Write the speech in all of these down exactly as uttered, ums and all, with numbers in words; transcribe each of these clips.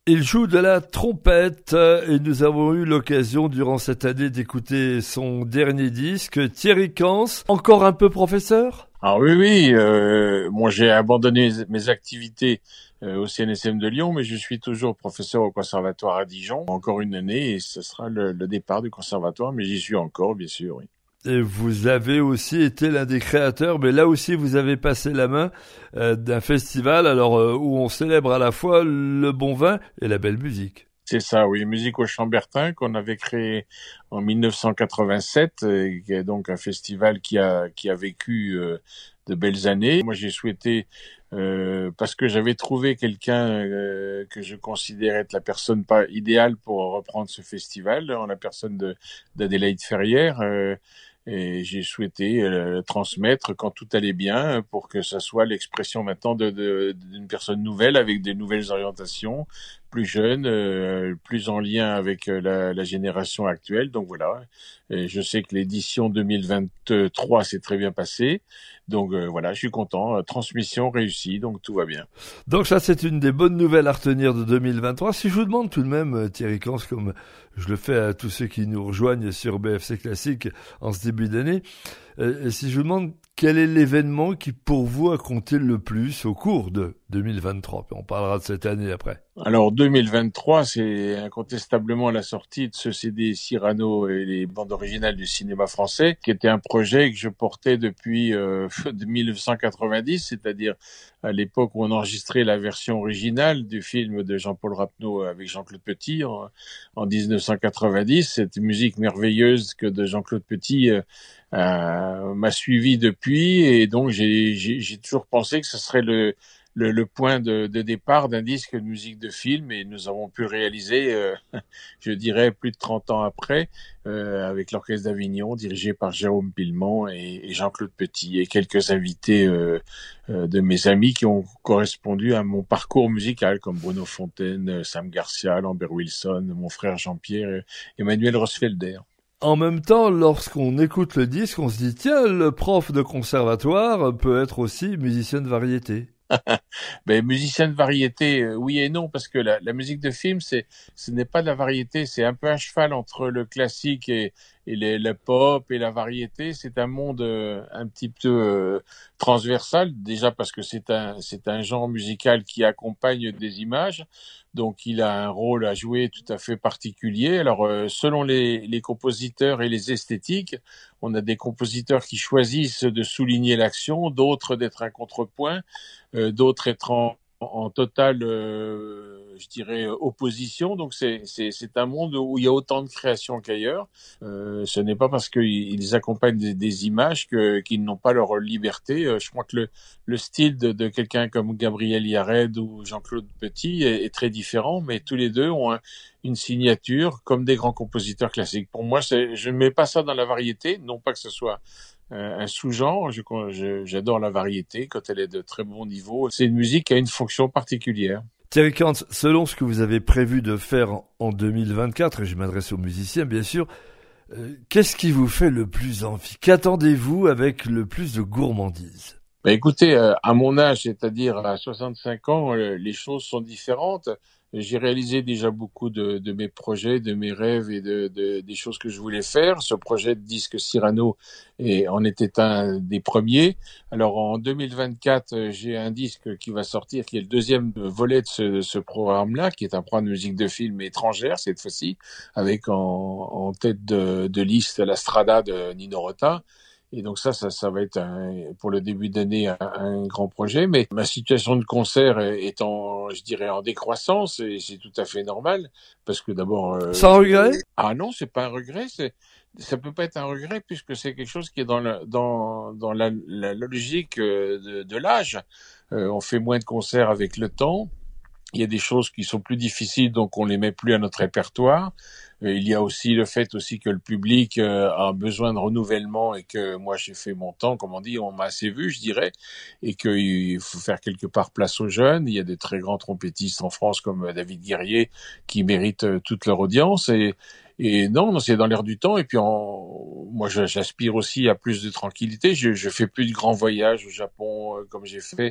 Il joue de la trompette et nous avons eu l'occasion durant cette année d'écouter son dernier disque, Thierry Cans, encore un peu professeur ? Ah oui, oui, euh, moi j'ai abandonné mes activités euh, au C N S M de Lyon, mais je suis toujours professeur au conservatoire à Dijon, encore une année, et ce sera le, le départ du conservatoire, mais j'y suis encore, bien sûr, oui. Et vous avez aussi été l'un des créateurs, mais là aussi vous avez passé la main euh, d'un festival alors euh, où on célèbre à la fois le bon vin et la belle musique. C'est ça, oui, Musique au Chambertin qu'on avait créé en dix-neuf cent quatre-vingt-sept, et qui est donc un festival qui a qui a vécu euh, de belles années. Moi, j'ai souhaité euh, parce que j'avais trouvé quelqu'un euh, que je considérais être la personne pas idéale pour reprendre ce festival, en la personne de d'Adélaïde Ferrière. Euh, Et j'ai souhaité euh, transmettre quand tout allait bien pour que ça soit l'expression maintenant de, de, d'une personne nouvelle avec des nouvelles orientations, plus jeune, euh, plus en lien avec la, la génération actuelle. Donc voilà, et je sais que l'édition deux mille vingt-trois s'est très bien passée. Donc euh, voilà, je suis content. Transmission réussie, donc tout va bien. Donc ça, c'est une des bonnes nouvelles à retenir de deux mille vingt-trois. Si je vous demande tout de même, Thierry Cans, comme je le fais à tous ceux qui nous rejoignent sur B F C Classique en ce début d'année, euh, si je vous demande quel est l'événement qui pour vous a compté le plus au cours de deux mille vingt-trois, on parlera de cette année après. Alors deux mille vingt-trois, c'est incontestablement la sortie de ce C D Cyrano et les bandes originales du cinéma français, qui était un projet que je portais depuis euh, mille neuf cent quatre-vingt-dix, c'est-à-dire à l'époque où on enregistrait la version originale du film de Jean-Paul Rapneau avec Jean-Claude Petit en, en dix-neuf cent quatre-vingt-dix. Cette musique merveilleuse que de Jean-Claude Petit euh, euh, m'a suivi depuis, et donc j'ai, j'ai, j'ai toujours pensé que ce serait le Le, le point de, de départ d'un disque de musique de film, et nous avons pu le réaliser, euh, je dirais, plus de trente ans après, euh, avec l'Orchestre d'Avignon, dirigé par Jérôme Pillemont et, et Jean-Claude Petit, et quelques invités euh, euh, de mes amis qui ont correspondu à mon parcours musical, comme Bruno Fontaine, Sam Garcia, Lambert Wilson, mon frère Jean-Pierre, et Emmanuel Rosfelder. En même temps, lorsqu'on écoute le disque, on se dit, tiens, le prof de conservatoire peut être aussi musicien de variété. Ben, musicien de variété, euh, oui et non, parce que la, la musique de film, c'est, ce n'est pas de la variété, c'est un peu à cheval entre le classique et, et les, le pop et la variété. C'est un monde euh, un petit peu euh, transversal, déjà parce que c'est un, c'est un genre musical qui accompagne des images, donc il a un rôle à jouer tout à fait particulier. Alors, euh, selon les, les compositeurs et les esthétiques, on a des compositeurs qui choisissent de souligner l'action, d'autres d'être un contrepoint, euh, d'autres être en, en totale, euh, je dirais, opposition. Donc c'est, c'est, c'est un monde où il y a autant de création qu'ailleurs. Euh, ce n'est pas parce qu'ils accompagnent des, des images que, qu'ils n'ont pas leur liberté. Euh, je crois que le, le style de, de quelqu'un comme Gabriel Yared ou Jean-Claude Petit est, est très différent, mais tous les deux ont un, une signature comme des grands compositeurs classiques. Pour moi, c'est, je ne mets pas ça dans la variété, non pas que ce soit un sous-genre. Je, je, j'adore la variété quand elle est de très bon niveau. C'est une musique qui a une fonction particulière. Thierry Cans, selon ce que vous avez prévu de faire en deux mille vingt-quatre, et je m'adresse aux musiciens bien sûr, euh, qu'est-ce qui vous fait le plus envie ? Qu'attendez-vous avec le plus de gourmandise ? Ben écoutez, euh, à mon âge, c'est-à-dire à soixante-cinq ans, euh, les choses sont différentes. J'ai réalisé déjà beaucoup de, de mes projets, de mes rêves et de, de, des choses que je voulais faire. Ce projet de disque Cyrano est, en était un des premiers. Alors en deux mille vingt-quatre, j'ai un disque qui va sortir, qui est le deuxième volet de ce, ce programme-là, qui est un programme de musique de film étrangère cette fois-ci, avec en, en tête de, de liste la Strada de Nino Rota. Et donc ça, ça, ça va être un, pour le début d'année un, un grand projet. Mais ma situation de concert est en, je dirais, en décroissance, et c'est tout à fait normal parce que d'abord. Euh, Sans regret ? Ah non, c'est pas un regret. C'est, ça peut pas être un regret puisque c'est quelque chose qui est dans le, dans, dans la, la logique de, de l'âge. Euh, on fait moins de concerts avec le temps. Il y a des choses qui sont plus difficiles, donc on les met plus à notre répertoire. Il y a aussi le fait aussi que le public a besoin de renouvellement et que moi j'ai fait mon temps, comme on dit, on m'a assez vu, je dirais, et qu'il faut faire quelque part place aux jeunes. Il y a des très grands trompettistes en France comme David Guerrier qui méritent toute leur audience, et Et non, non, c'est dans l'air du temps. Et puis, en, moi, j'aspire aussi à plus de tranquillité. Je, je fais plus de grands voyages au Japon euh, comme j'ai fait,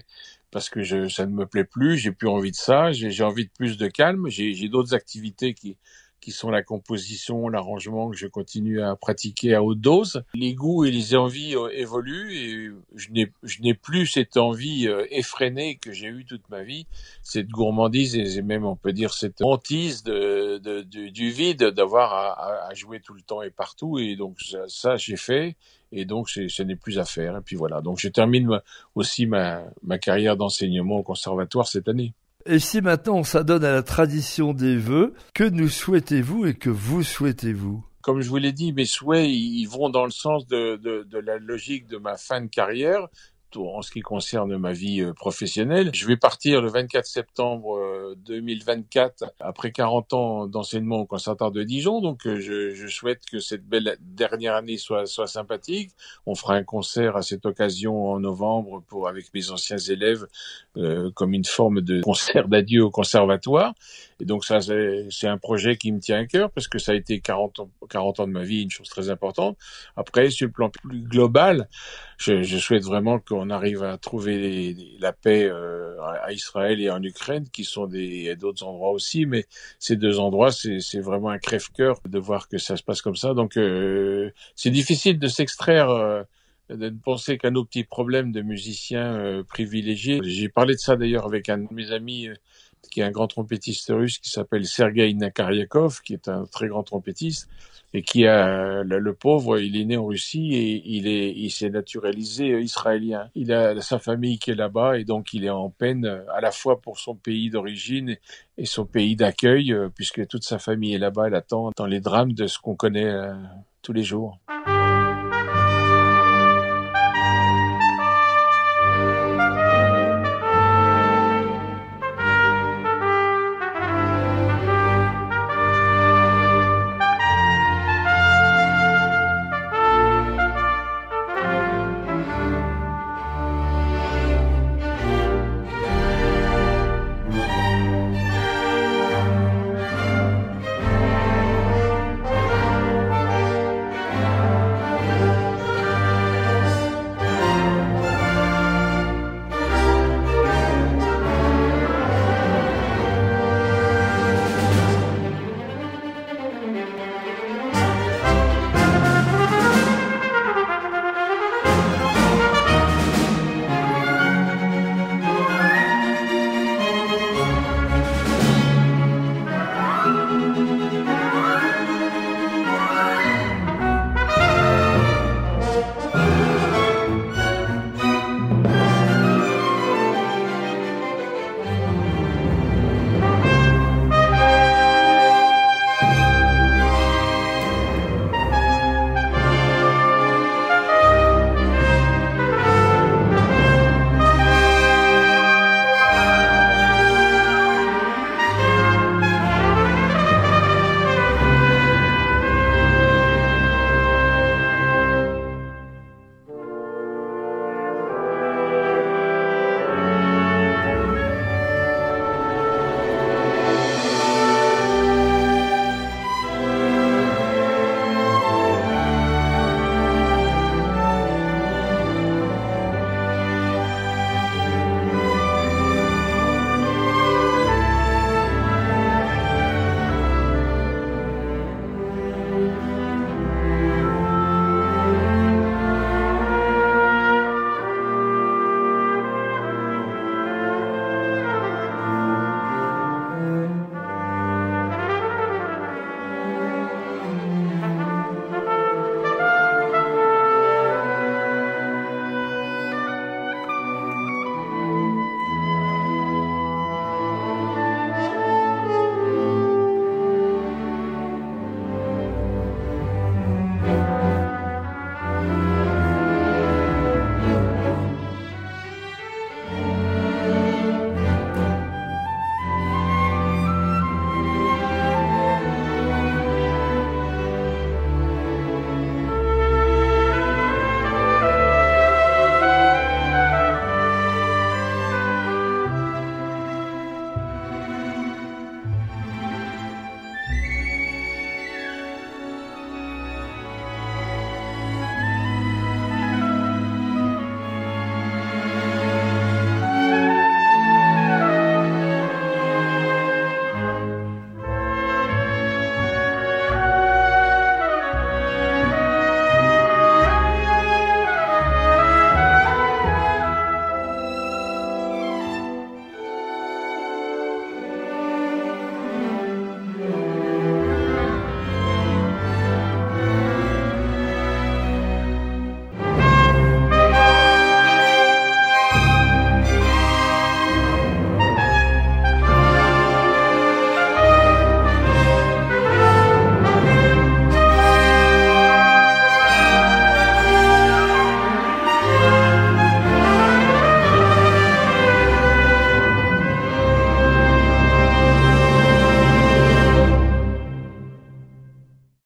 parce que je, ça ne me plaît plus, j'ai plus envie de ça, j'ai, j'ai envie de plus de calme, j'ai, j'ai d'autres activités qui qui sont la composition, l'arrangement que je continue à pratiquer à haute dose. Les goûts et les envies euh, évoluent et je n'ai, je n'ai plus cette envie euh, effrénée que j'ai eue toute ma vie, cette gourmandise et même on peut dire cette hantise de, de, de du vide d'avoir à, à, à jouer tout le temps et partout et donc ça, ça j'ai fait et donc c'est, ce n'est plus à faire et puis voilà. Donc je termine ma, aussi ma, ma carrière d'enseignement au conservatoire cette année. Et si maintenant on s'adonne à la tradition des vœux, que nous souhaitez-vous et que vous souhaitez-vous? Comme je vous l'ai dit, mes souhaits, ils vont dans le sens de, de, de la logique de ma fin de carrière, en ce qui concerne ma vie professionnelle. Je vais partir le vingt-quatre septembre deux mille vingt-quatre, après quarante ans d'enseignement au Conservatoire de Dijon. Donc, je, je souhaite que cette belle dernière année soit, soit sympathique. On fera un concert à cette occasion en novembre pour, avec mes anciens élèves, euh, comme une forme de concert d'adieu au Conservatoire. Et donc, ça, c'est, c'est un projet qui me tient à cœur parce que ça a été quarante ans, quarante ans de ma vie, une chose très importante. Après, sur le plan plus global, je, je souhaite vraiment qu'on arrive à trouver les, les, la paix euh, à Israël et en Ukraine, qui sont des d'autres endroits aussi, mais ces deux endroits, c'est, c'est vraiment un crève-cœur de voir que ça se passe comme ça. Donc, euh, c'est difficile de s'extraire, euh, de ne penser qu'à nos petits problèmes de musiciens euh, privilégiés. J'ai parlé de ça d'ailleurs avec un de mes amis, euh, qui est un grand trompettiste russe qui s'appelle Sergei Nakaryakov, qui est un très grand trompettiste, et qui a, le, le pauvre, il est né en Russie et il est, il s'est naturalisé israélien. Il a sa famille qui est là-bas et donc il est en peine à la fois pour son pays d'origine et son pays d'accueil, puisque toute sa famille est là-bas, elle attend dans les drames de ce qu'on connaît euh, tous les jours.